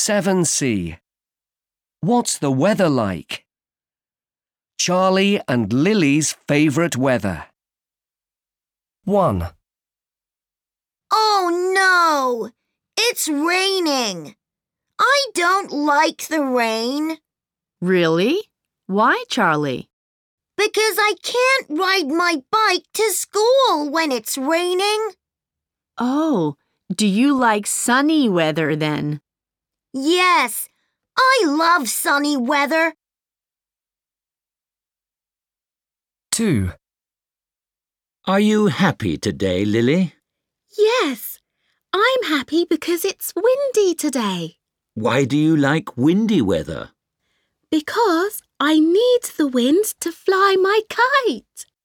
7C. What's the weather like? Charlie and Lily's favourite weather. 1. Oh no! It's raining! I don't like the rain. Really? Why, Charlie? Because I can't ride my bike to school when it's raining. Oh, do you like sunny weather then? Yes, I love sunny weather. 2. Are you happy today, Lily? Yes, I'm happy because it's windy today. Why do you like windy weather? Because I need the wind to fly my kite.